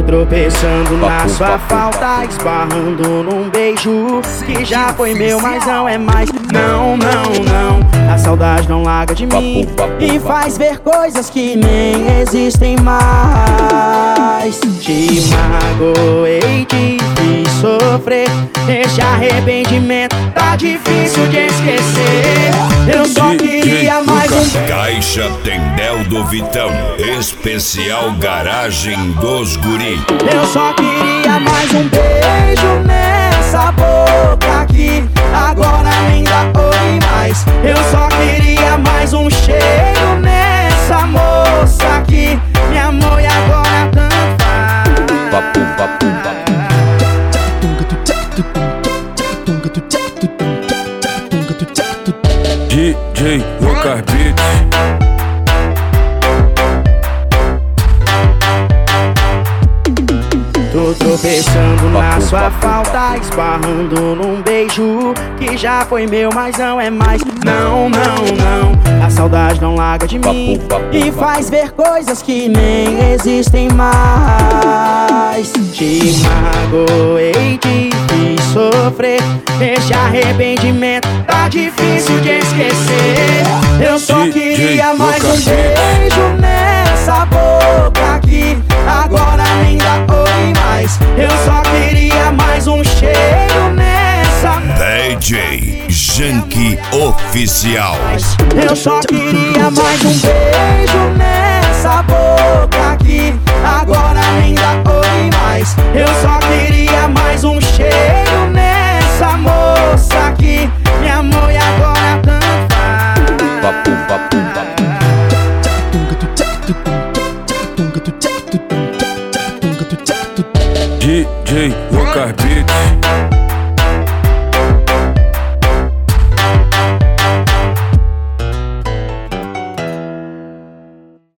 tropeçando na sua falta, esbarrando num beijo que já foi meu, mas não é mais. Não, não, não, a saudade não larga de mim e faz ver coisas que nem existem mais. Te magoei, te fiz sofrer, esse arrependimento tá difícil de esquecer. Eu só queria mais um beijo. Caixa Tendel do Vitão, especial garagem dos guri. Eu só queria mais um beijo nessa boca aqui, agora nem dá oi mais. Eu só queria mais um cheiro nessa moça aqui, me amor, e agora tanto faz. DJ Lucas Beats. Tô tropeçando na sua falta, esbarrando num beijo que já foi meu, mas não é mais. Não, não, não, a saudade não larga de mim e faz ver coisas que nem existem mais. Te magoei, te fiz sofrer, esse arrependimento tá difícil de esquecer. Eu só queria mais um beijo nessa boca aqui, agora nem dá oi mais. Eu só queria mais um cheiro nessa DJ Janky Oficial. Eu só queria mais um beijo nessa boca aqui, agora nem dá oi mais. Eu só queria mais um cheiro nessa moça aqui, me amor, e agora tanto faz. DJ Lucas Beats.